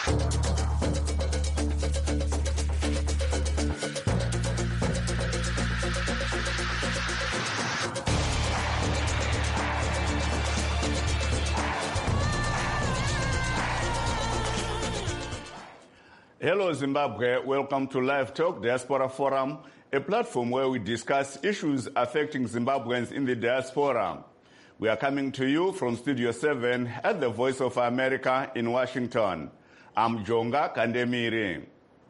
Hello, Zimbabwe. Welcome to Live Talk Diaspora Forum, a platform where we discuss issues affecting Zimbabweans in the diaspora. We are coming to you from Studio 7 at the Voice of America in Washington. I'm Jonga Kandemiri.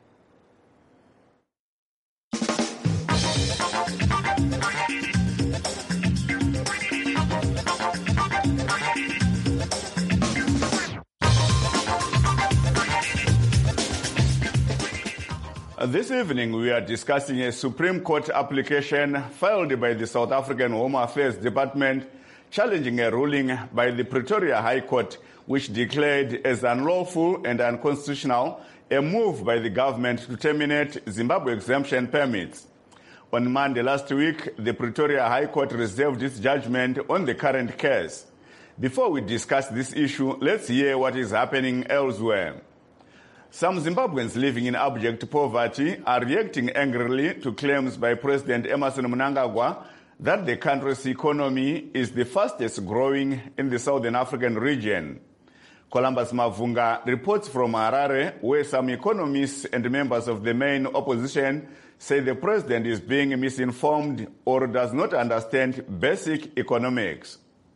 This evening, we are discussing a Supreme Court application filed by the South African Home Affairs Department challenging a ruling by the Pretoria High Court which declared as unlawful and unconstitutional a move by the government to terminate Zimbabwe exemption permits. On Monday last week, the Pretoria High Court reserved its judgment on the current case. Before we discuss this issue, let's hear what is happening elsewhere. Some Zimbabweans living in abject poverty are reacting angrily to claims by President Emmerson Mnangagwa that the country's economy is the fastest growing in the Southern African region. Columbus Mavunga reports from Harare, where some economists and members of the main opposition say the president is being misinformed or does not understand basic economics.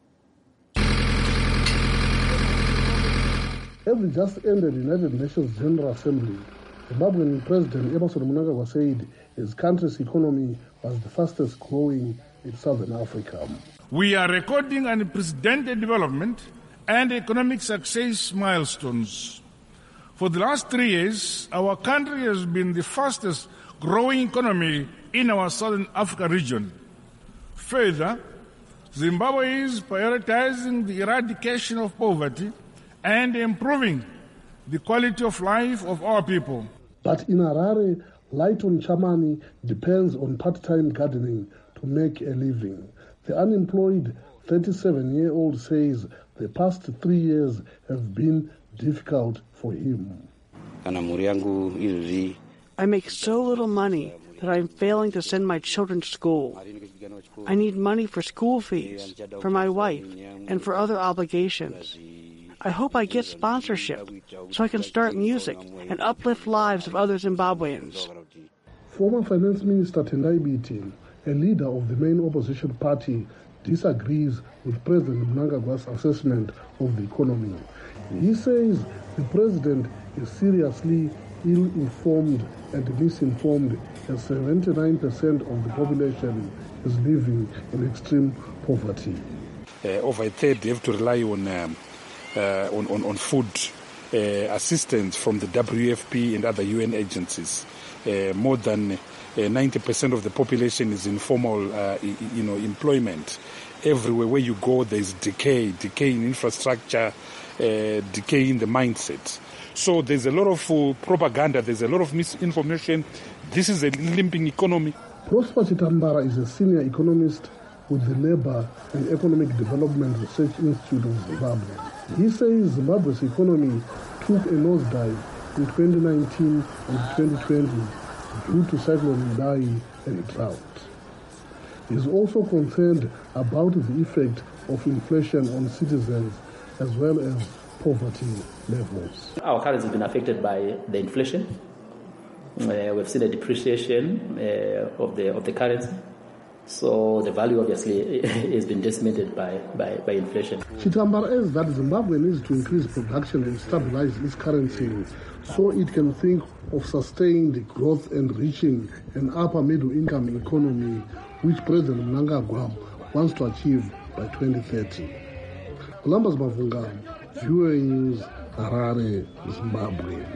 Having just ended the United Nations General Assembly, Zimbabwean President Emmerson Mnangagwa said his country's economy was the fastest growing in Southern Africa. We are recording unprecedented development and economic success milestones. For the last 3 years, our country has been the fastest growing economy in our Southern Africa region. Further, Zimbabwe is prioritizing the eradication of poverty and improving the quality of life of our people. But in Harare, Lighton Chamani depends on part-time gardening to make a living. The unemployed 37-year-old says the past 3 years have been difficult for him. I make so little money that I'm failing to send my children to school. I need money for school fees, for my wife, and for other obligations. I hope I get sponsorship so I can start music and uplift lives of other Zimbabweans. Former Finance Minister Tendai Biti, a leader of the main opposition party, disagrees with President Mnangagwa's assessment of the economy. He says the president is seriously ill-informed and misinformed as 79% of the population is living in extreme poverty. Over a third, they have to rely on food assistance from the WFP and other UN agencies. More than 90% of the population is in formal, employment. Everywhere where you go, there's decay in infrastructure, decay in the mindset. So there's a lot of propaganda, there's a lot of misinformation. This is a limping economy. Prosper Chitambara is a senior economist with the Labour and Economic Development Research Institute of Zimbabwe. He says Zimbabwe's economy took a nosedive in 2019 and 2020 due to Cyclone Idai and drought. He is also concerned about the effect of inflation on citizens as well as poverty levels. Our currency has been affected by the inflation. We've seen a depreciation of the currency. So the value obviously has been decimated by inflation. Chitambara adds that Zimbabwe needs to increase production and stabilize its currency so it can think of sustaining the growth and reaching an upper middle income economy which President Mnangagwa wants to achieve by 2030. Columbus Mavunga, VOA News, Harare, Zimbabwe.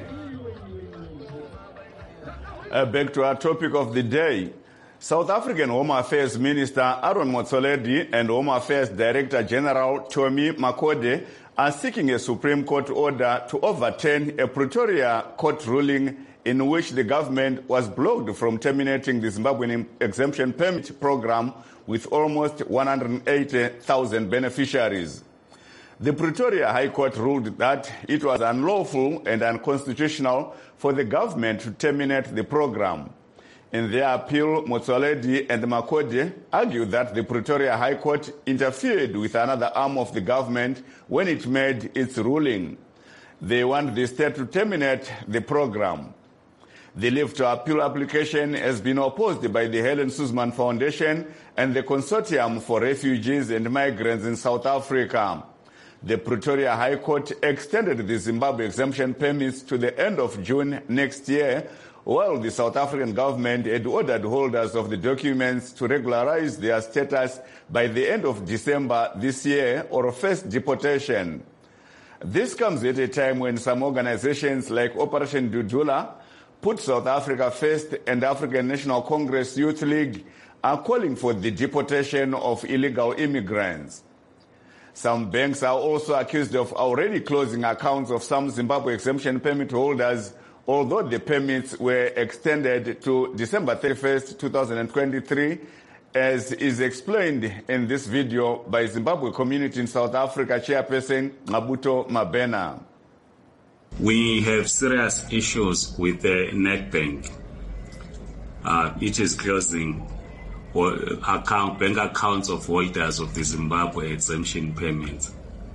Back to our topic of the day. South African Home Affairs Minister Aaron Motsoaledi and Home Affairs Director General Tommy Makode are seeking a Supreme Court order to overturn a Pretoria court ruling in which the government was blocked from terminating the Zimbabwean exemption permit program with almost 180,000 beneficiaries. The Pretoria High Court ruled that it was unlawful and unconstitutional for the government to terminate the program. In their appeal, Motsoaledi and Makode argued that the Pretoria High Court interfered with another arm of the government when it made its ruling. They want the state to terminate the program. The leave to appeal application has been opposed by the Helen Suzman Foundation and the Consortium for Refugees and Migrants in South Africa. The Pretoria High Court extended the Zimbabwe exemption permits to the end of June next year, while the South African government had ordered holders of the documents to regularize their status by the end of December this year or face deportation. This comes at a time when some organizations like Operation Dudula, Put South Africa First, and African National Congress Youth League are calling for the deportation of illegal immigrants. Some banks are also accused of already closing accounts of some Zimbabwe exemption permit holders, although the permits were extended to December 31st, 2023, as is explained in this video by Zimbabwe Community in South Africa chairperson Mabuto Mabena. We have serious issues with the Nedbank. It is closing bank accounts of holders of the Zimbabwe exemption permits.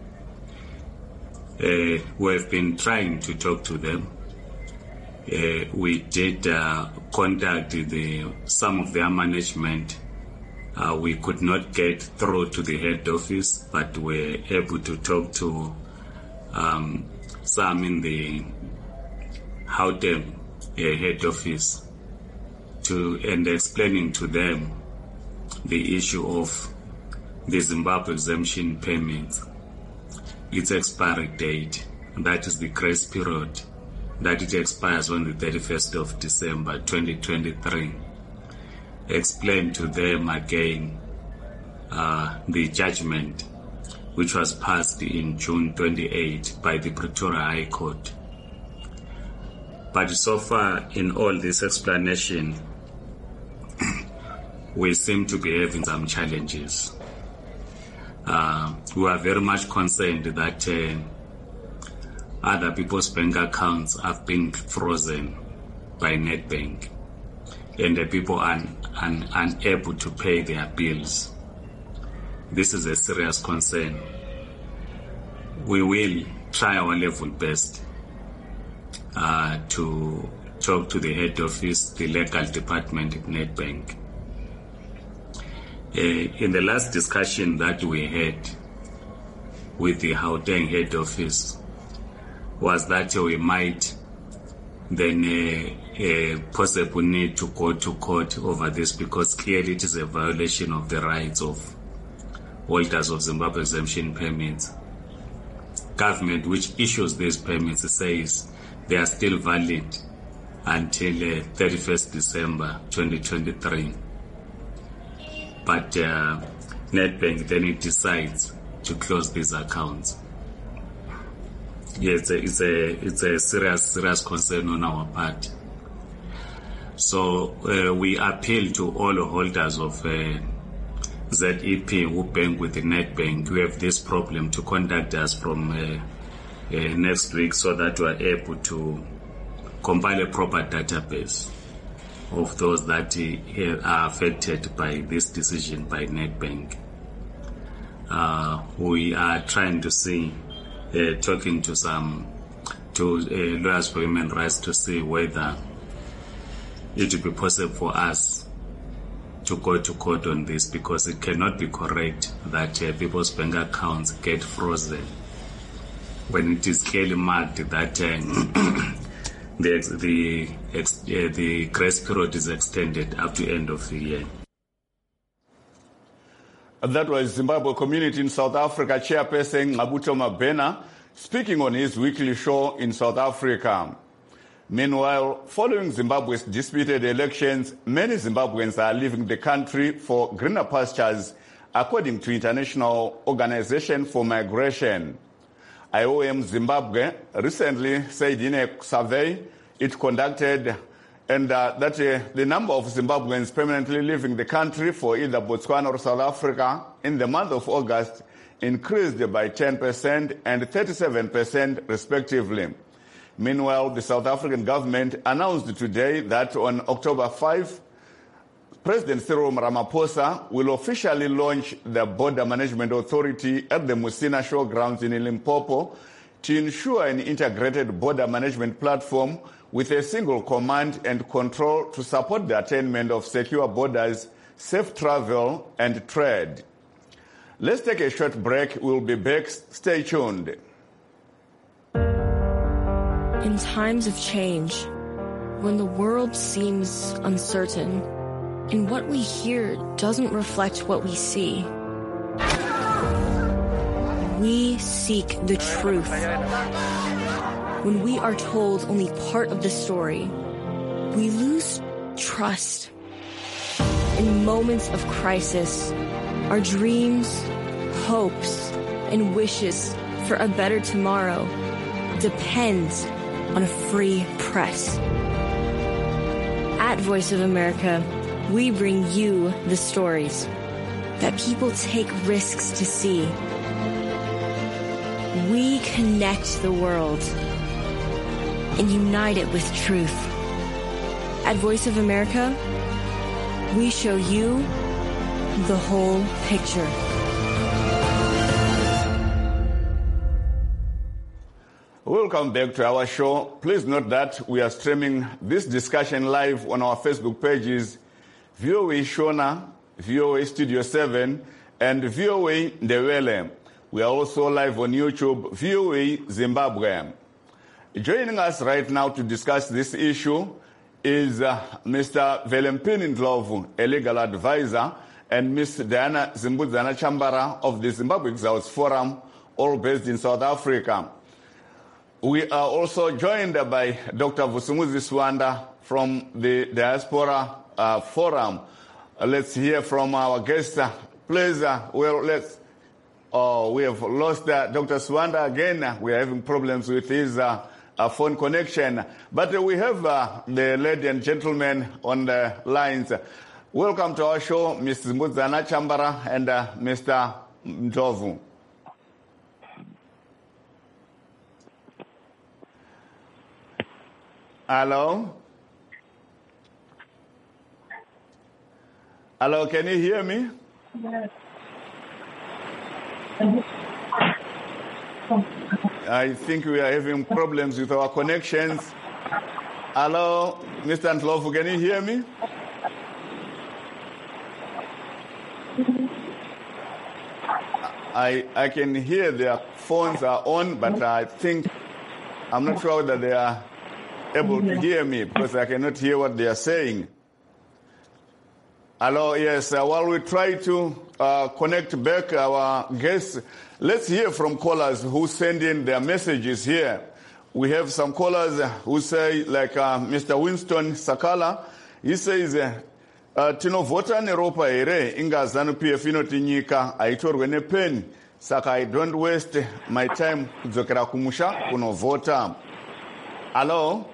We have been trying to talk to them. We did contact some of their management. We could not get through to the head office, but were able to talk to some in the Gauteng head office and explaining to them the issue of the Zimbabwe exemption permits, its expiry date, that is the grace period, that it expires on the 31st of December 2023. Explain to them again the judgment which was passed in June 28 by the Pretoria High Court. But so far in all this explanation, we seem to be having some challenges. We are very much concerned that other people's bank accounts have been frozen by Nedbank, and the people are unable to pay their bills. This is a serious concern. We will try our level best to talk to the head office, the legal department at Nedbank. In the last discussion that we had with the Gauteng head office was that we might then possibly need to go to court over this, because clearly it is a violation of the rights of holders of Zimbabwe exemption permits. Government which issues these permits says they are still valid until 31st December 2023. But Nedbank then it decides to close these accounts. Yes, it's a serious concern on our part. So we appeal to all holders of ZEP who bank with the Nedbank who have this problem to contact us from next week, so that we are able to compile a proper database of those that are affected by this decision by Nedbank. We are trying to see, talking to lawyers for human rights to see whether it will be possible for us to go to court on this, because it cannot be correct that people's bank accounts get frozen when it is clearly marked that the grace period is extended up to end of the year. That was Zimbabwe Community in South Africa chairperson Mabuto Mabena speaking on his weekly show in South Africa. Meanwhile, following Zimbabwe's disputed elections, many Zimbabweans are leaving the country for greener pastures, according to International Organization for Migration. IOM Zimbabwe recently said in a survey it conducted and that the number of Zimbabweans permanently leaving the country for either Botswana or South Africa in the month of August increased by 10% and 37% respectively. Meanwhile, the South African government announced today that on October 5, President Cyril Ramaphosa will officially launch the Border Management Authority at the Musina Showgrounds in Limpopo to ensure an integrated border management platform with a single command and control to support the attainment of secure borders, safe travel, and trade. Let's take a short break. We'll be back. Stay tuned. In times of change, when the world seems uncertain, and what we hear doesn't reflect what we see, we seek the truth. When we are told only part of the story, we lose trust. In moments of crisis, our dreams, hopes, and wishes for a better tomorrow depends on a free press. At Voice of America, we bring you the stories that people take risks to see. We connect the world and unite it with truth. At Voice of America, we show you the whole picture. Welcome back to our show. Please note that we are streaming this discussion live on our Facebook pages, VOA Shona, VOA Studio 7, and VOA Ndewele. We are also live on YouTube, VOA Zimbabwe. Joining us right now to discuss this issue is Mr. Velempini Ndlovu, a legal advisor, and Ms. Diana Zimbudzana Chambara of the Zimbabwe Exiles Forum, all based in South Africa. We are also joined by Dr. Vusumuzi Swanda from the Diaspora Forum. Let's hear from our guest. Please, we have lost Dr. Swanda again. We are having problems with his phone connection. But we have the lady and gentlemen on the lines. Welcome to our show, Ms. Zimbudzana Chambara and Mr. Ndlovu. Hello? Hello, can you hear me? Yes. I think we are having problems with our connections. Hello, Mr. Ndlovu, can you hear me? I can hear their phones are on, but I'm not sure that they are able to hear me because I cannot hear what they are saying. Hello, yes, while we try to connect back our guests, let's hear from callers who send in their messages here. We have some callers who say, like Mr. Winston Sakala, he says, tinovhota neropa here, inga ZANU-PF inoti nyika, aitorwe nepeni, saka I don't waste my time kudzokera kumusha kunovhota. Hello?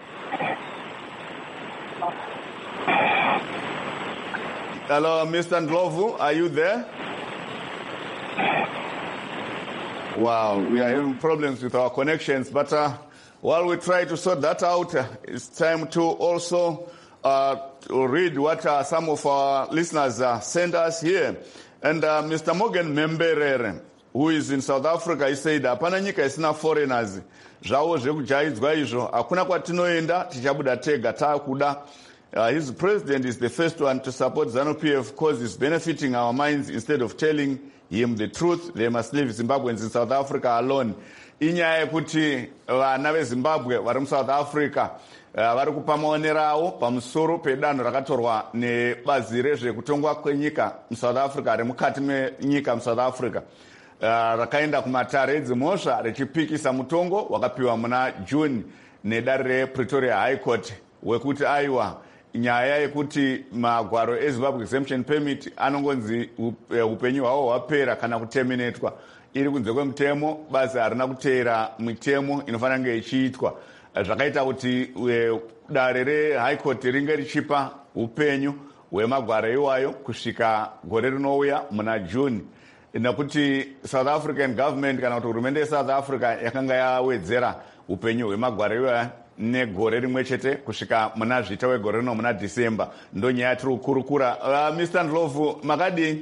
Hello, Mr. Ndlovu, are you there? Wow, we are having problems with our connections, but while we try to sort that out, it's time to also read what some of our listeners sent us here. And Mr. Morgan Memberere, who is in South Africa, he said, apana nyika isina foreigners, zvavo zvekujaidzwa izvo, hakuna kwatinoenda, tichabuda tega taakuda. His president is the first one to support ZANU-PF because it's benefiting our minds instead of telling him the truth. They must leave Zimbabweans in South Africa alone. Inyaya kuti vana veZimbabwe vari muSouth Africa vari kupa maonero avo pamusoro pedanho rakatorwa nebazi rezvekutongwa kwenyika muSouth Africa, remukati menyika muSouth Africa, rakaenda kumatare edzimhosva richipikisa mutongo wakapiwa muna June nedare rePretoria High Court wekuti aiwa nyaya yekuti magwaro eZimbabwe Exemption Permit anongonzi upenyu hwavo hwapera kana kuterminatwa iri kunze kwemutemo, basi harina kuteera mitemo inofanira kunge ichiitwa. Zvakaita kuti dare reHigh Court ringe richipa upenyu hwemagwaro iwayo kusvika gore rinouya muna June. nekuti South African government kana kuti hurumende yeSouth Africa yakanga yawedzera upenyu hwemagwariwa negore rimwe chete kusvika muna zvita wegore rino muna December. Ndo nyaya tiri kukurukura. Mr. Ndlovu, makadi?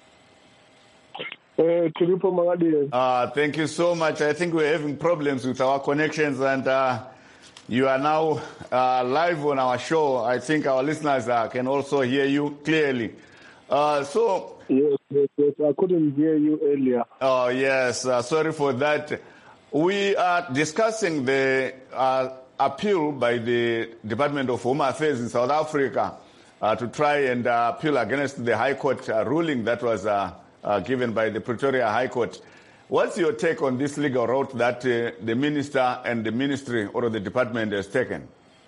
Tiripo makadi. Thank you so much. I think we're having problems with our connections, and you are now live on our show. I think our listeners can also hear you clearly. Yes, I couldn't hear you earlier. Oh, yes. Sorry for that. We are discussing the appeal by the Department of Home Affairs in South Africa to try and appeal against the High Court ruling that was given by the Pretoria High Court. What's your take on this legal route that the minister and the ministry or the department has taken?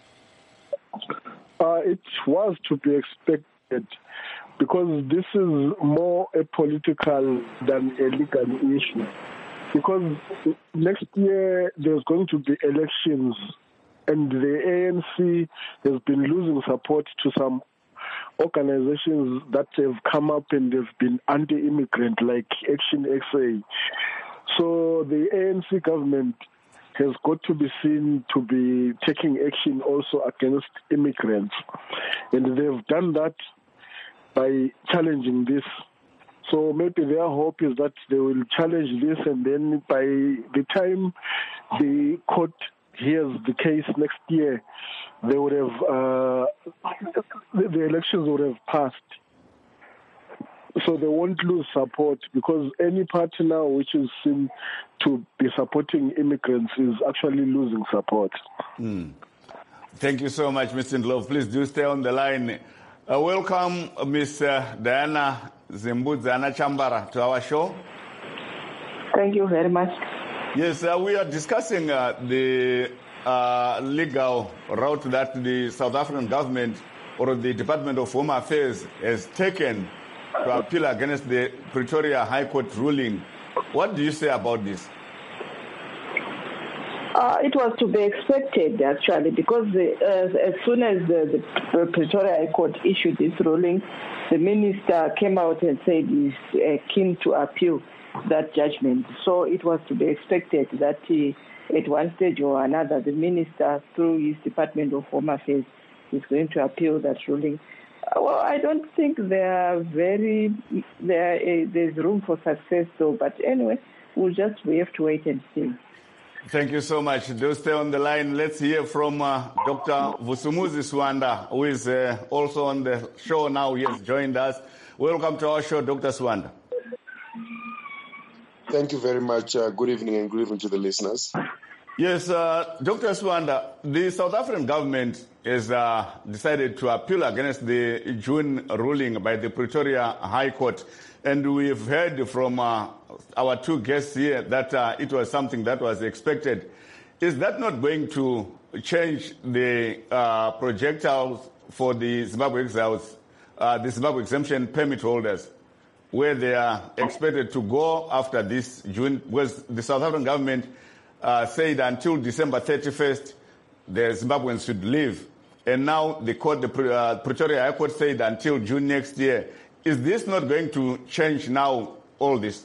It was to be expected, because this is more a political than a legal issue. Because next year there's going to be elections, and the ANC has been losing support to some organizations that have come up and have been anti-immigrant, like Action SA. So the ANC government has got to be seen to be taking action also against immigrants. And they've done that by challenging this. So maybe their hope is that they will challenge this, and then by the time the court hears the case next year, they would have the elections would have passed. So they won't lose support, because any party now which is seen to be supporting immigrants is actually losing support. Thank you so much, Mr. Ndlovu. Please do stay on the line. Welcome, Ms. Diana Zimbudzana Chambara, to our show. Thank you very much. Yes, we are discussing the legal route that the South African government or the Department of Home Affairs has taken to appeal against the Pretoria High Court ruling. What do you say about this? It was to be expected, actually, because as soon as the Pretoria High Court issued this ruling, the minister came out and said he's keen to appeal that judgment. So it was to be expected that at one stage or another, the minister, through his Department of Home Affairs, is going to appeal that ruling. Well, I don't think there's room for success, though. But anyway, we have to wait and see. Thank you so much. Do stay on the line. Let's hear from Dr. Vusumuzi Swanda, who is also on the show now. He has joined us. Welcome to our show, Dr. Swanda. Thank you very much. Good evening, and good evening to the listeners. Yes, Dr. Swanda, the South African government has decided to appeal against the June ruling by the Pretoria High Court. And we've heard from our two guests here that it was something that was expected. Is that not going to change the projectiles for the Zimbabwe exiles, the Zimbabwe exemption permit holders, where they are expected to go after this June? Because the South African government said until December 31st, the Zimbabweans should leave. And now the court, the Pretoria High Court, said until June next year. Is this not going to change now all this?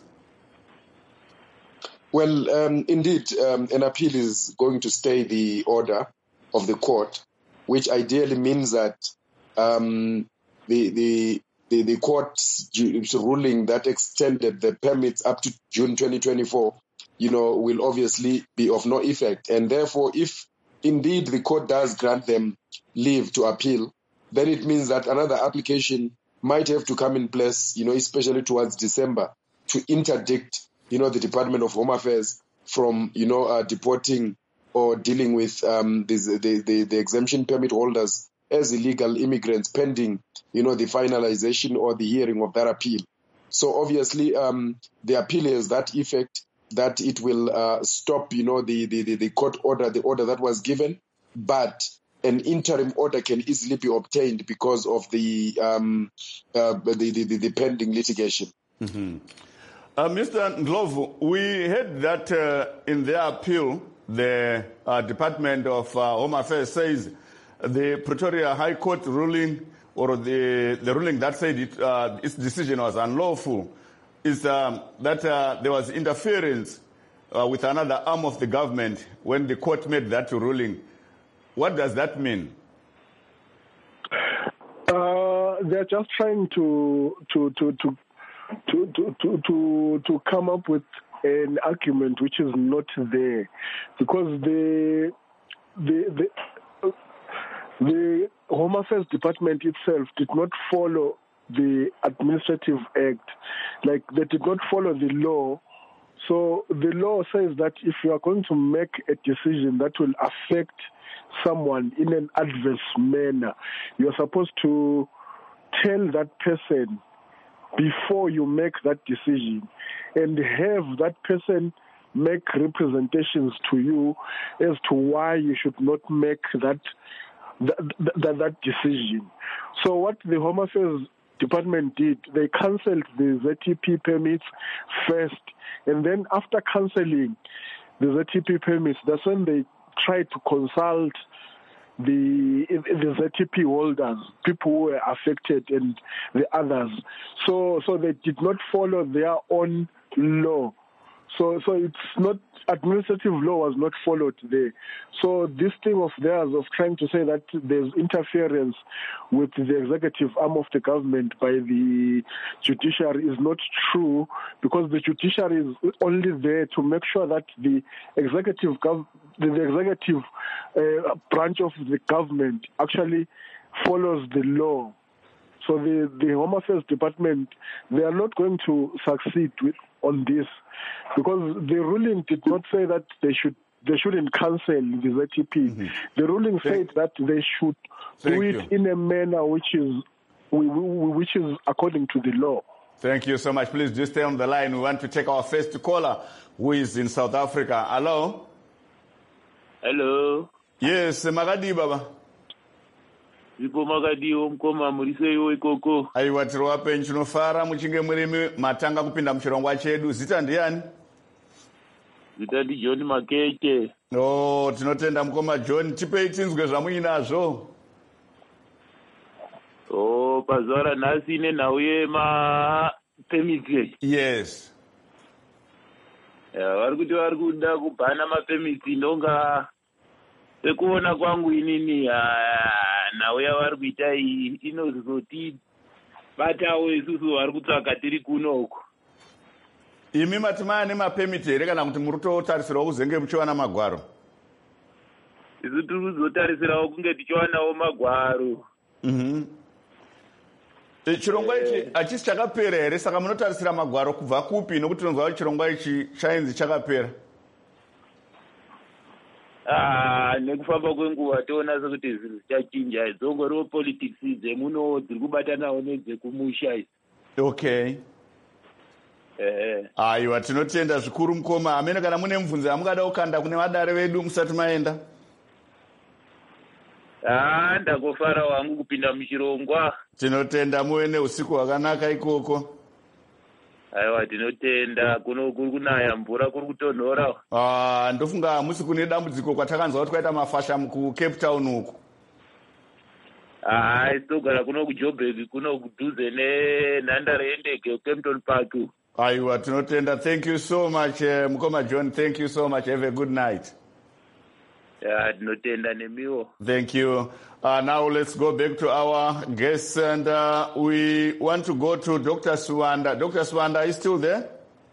Well, indeed, an appeal is going to stay the order of the court, which ideally means that the court's ruling that extended the permits up to June 2024, will obviously be of no effect. And therefore, if indeed the court does grant them leave to appeal, then it means that another application might have to come in place, especially towards December, to interdict, the Department of Home Affairs from, deporting or dealing with the exemption permit holders as illegal immigrants pending, the finalization or the hearing of that appeal. So obviously, the appeal has that effect that it will stop, the court order, the order that was given, but an interim order can easily be obtained because of the pending litigation. Mm-hmm. Mr. Ndlovu, we heard that in their appeal, the Department of Home Affairs says the Pretoria High Court ruling, or the ruling that said its decision was unlawful, is that there was interference with another arm of the government when the court made that ruling. What does that mean? They're just trying to come up with an argument which is not there, because the Home Affairs Department itself did not follow the Administrative Act. Like, they did not follow the law. So the law says that if you are going to make a decision that will affect someone in an adverse manner, you're supposed to tell that person before you make that decision and have that person make representations to you as to why you should not make that decision. So what the Home Affairs Department did, they cancelled the ZTP permits first, and then after cancelling the ZTP permits, that's when they tried to consult the ZTP holders, people who were affected, and the others. So they did not follow their own law. So it's not, administrative law was not followed there. So this thing of theirs of trying to say that there's interference with the executive arm of the government by the judiciary is not true, because the judiciary is only there to make sure that the executive branch of the government actually follows the law. So the Home Affairs Department, they are not going to succeed on this, because the ruling did not say that they shouldn't cancel the ZTP. Mm-hmm. The ruling said that they should do it in a manner which is according to the law. Thank you so much. Please do stay on the line. We want to take our first caller, who is in South Africa. Hello? Hello. Yes, Magadi Baba. Aiwa, tiri wapenyu tinofara muchinge murimi matanga kupinda muchirongwa chedu. Zita ndiani? Zita ndi John Makeke. No, tinotenda mukoma John. Tipei tinzwe zvamuinazvo. Pazuva ranhasi ine nhau yemapemiti. Yes. Vari kuti vari kuda kubhana mapemiti, ndonga sekuona kwangu inini nhau yavari kuita iyi inozotibatawo isusu vari kutsvaka tiri kunoko. Imi matimaya nemapemiti here kana kuti muri kutotarisirawo kuzenge muchiwana magwaro? Isu tiri kuzotarisirawo kunge tichiwanawo magwaro. Chirongwa ichi hachisi chakapera here, saka munotarisira magwaro kubva kupi, nokuti tinonzwa kuti chirongwa ichi chainzi chakapera? Nekufamba kwenguva toona sekuti zvinhu zvichachinja, dzongoriwo politics dzemuno dziri kubatanawo nedzekumusha idzi. Okay. Aiwa, tinotenda zvikuru mukoma. Amene kana mune mubvunzo yamungada kukanda kune vadare vedu musati maenda? Ndangofara wangu kupinda muchirongwa. Tinotenda muve neusiku hwakanaka ikoko. Aiwa, tinotenda. Kuno kuri kunaya mvura, kuri kutonhora. Ndofunga hamusi kune dambudziko kwatakanzwa kuti kwaita mafasha kuCape Town uku. Togara kuno kuJoburg, kuno kudhuze nenhandare yendege Kempton Park. Aiwa, tinotenda. Thank you so much, Mukoma John. Thank you so much. Have a good night. Tinotenda nemiwo. Thank you. Now let's go back to our guests, and we want to go to Dr. Suwanda. Dr. Suwanda, are you still there?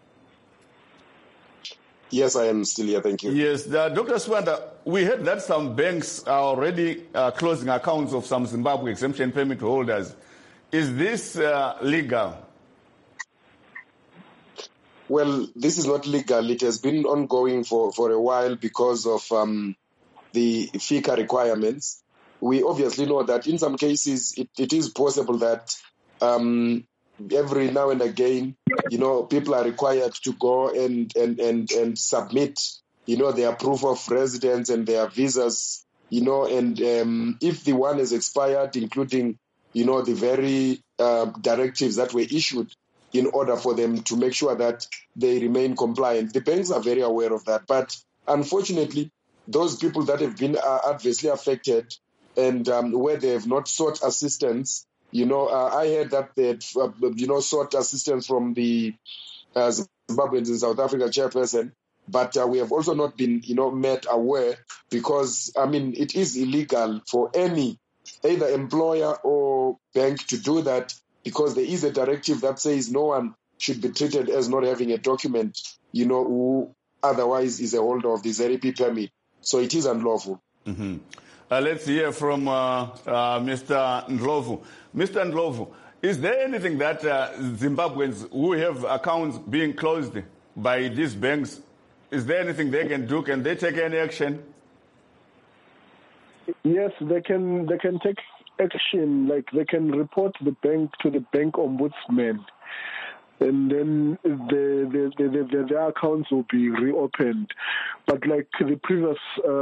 Yes, I am still here. Thank you. Yes, Dr. Suwanda, we heard that some banks are already closing accounts of some Zimbabwe exemption permit holders. Is this legal? Well, this is not legal. It has been ongoing for a while because of the FICA requirements. We obviously know that in some cases it is possible that every now and again, people are required to go and submit, their proof of residence and their visas, and if the one is expired, including, the very directives that were issued in order for them to make sure that they remain compliant. The banks are very aware of that. But unfortunately, those people that have been adversely affected and where they have not sought assistance, I heard that they had, sought assistance from the Zimbabweans in South Africa chairperson, but we have also not been, made aware because, it is illegal for any either employer or bank to do that because there is a directive that says no one should be treated as not having a document, who otherwise is a holder of the ZEP permit. So it is unlawful. Mm-hmm. Let's hear from Mr. Ndlovu. Mr. Ndlovu, is there anything that Zimbabweans who have accounts being closed by these banks, is there anything they can do? Can they take any action? Yes, they can take action. Like they can report the bank to the bank ombudsman, and then their accounts will be reopened. But like the previous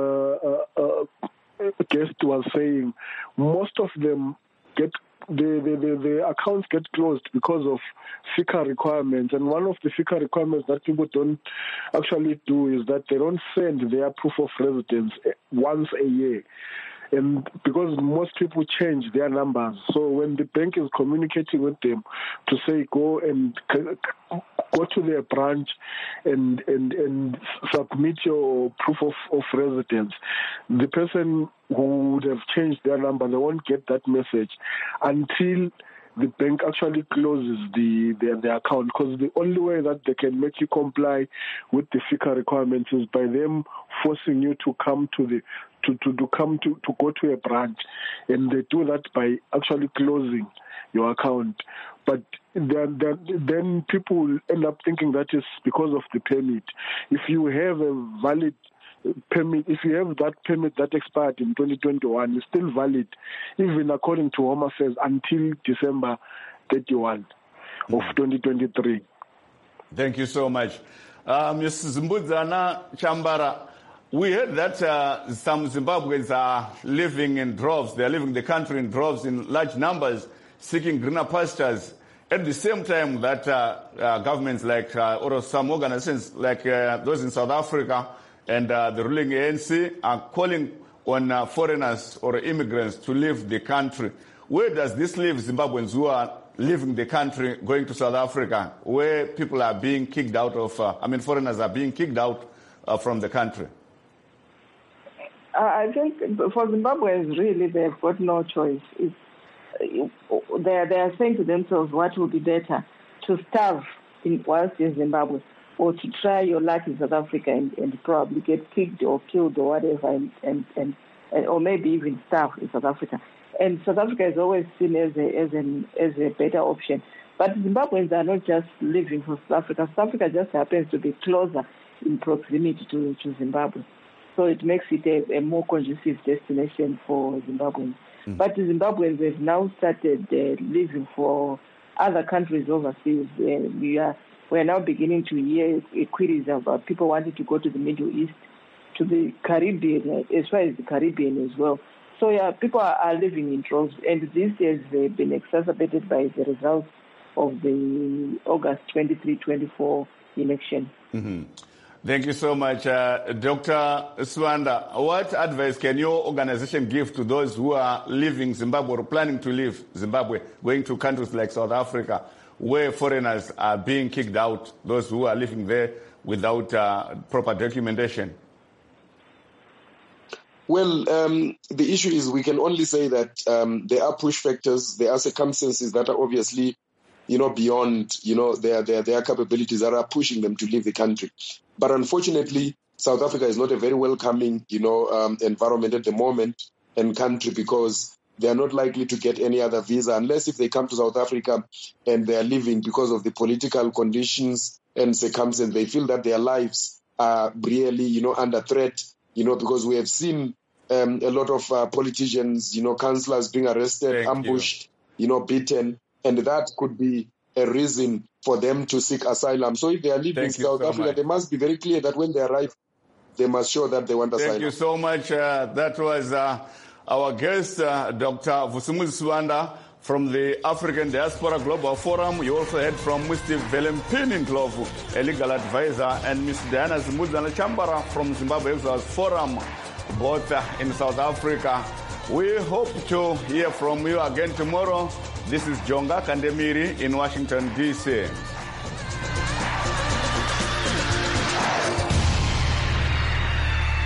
guest was saying, most of them the accounts get closed because of FICA requirements. And one of the FICA requirements that people don't actually do is that they don't send their proof of residence once a year. And because most people change their numbers, so when the bank is communicating with them to say go to their branch and submit your proof of residence, the person who would have changed their number, they won't get that message until the bank actually closes their account, because the only way that they can make you comply with the FICA requirements is by them forcing you to come to go to a branch, and they do that by actually closing your account. But then people will end up thinking that is because of the permit. If you have a valid permit, if you have that permit that expired in 2021, it's still valid, even according to Home Affairs, until December 31 of 2023. Thank you so much. Mrs. Mbudzana Chambara, we heard that some Zimbabweans are living in droves. They are leaving the country in droves in large numbers, seeking greener pastures. At the same time that governments or some organizations like those in South Africa and the ruling ANC are calling on foreigners or immigrants to leave the country. Where does this leave Zimbabweans who are leaving the country, going to South Africa, where people are being kicked out of, foreigners are being kicked out from the country? I think for Zimbabweans, really, they've got no choice. They are saying to themselves what would be better, to starve whilst in Zimbabwe, or to try your luck in South Africa and probably get kicked or killed or whatever, and or maybe even starve in South Africa. And South Africa is always seen as a better option. But Zimbabweans are not just living for South Africa. South Africa just happens to be closer in proximity to Zimbabwe. So it makes it a more conducive destination for Zimbabweans. Mm-hmm. But the Zimbabweans have now started living for other countries overseas. We are now beginning to hear queries about people wanting to go to the Middle East, to the Caribbean, as far as the Caribbean as well. So yeah, people are living in droves, and this has been exacerbated by the results of the August 23-24 election. Mm-hmm. Thank you so much. Dr. Swanda, what advice can your organization give to those who are leaving Zimbabwe or planning to leave Zimbabwe, going to countries like South Africa, where foreigners are being kicked out, those who are living there without proper documentation? Well, the issue is we can only say that there are push factors, there are circumstances that are obviously, beyond, their capabilities that are pushing them to leave the country. But unfortunately, South Africa is not a very welcoming, environment at the moment and country, because they are not likely to get any other visa unless if they come to South Africa and they are leaving because of the political conditions and circumstances. They feel that their lives are really, under threat, because we have seen a lot of politicians, councillors being arrested, ambushed, beaten, and that could be a reason for them to seek asylum. So if they are leaving South Africa, they must be very clear that when they arrive, they must show that they want asylum. Thank you so much. That was our guest, Dr. Vusumuzi Swanda from the African Diaspora Global Forum. You also heard from Mr. Velempini Ndlovu, a legal advisor, and Ms. Diana Mbudzana Chambara from Zimbabwe Exiles Forum, both in South Africa. We hope to hear from you again tomorrow. This is Jonga Kandemiri in Washington, D.C.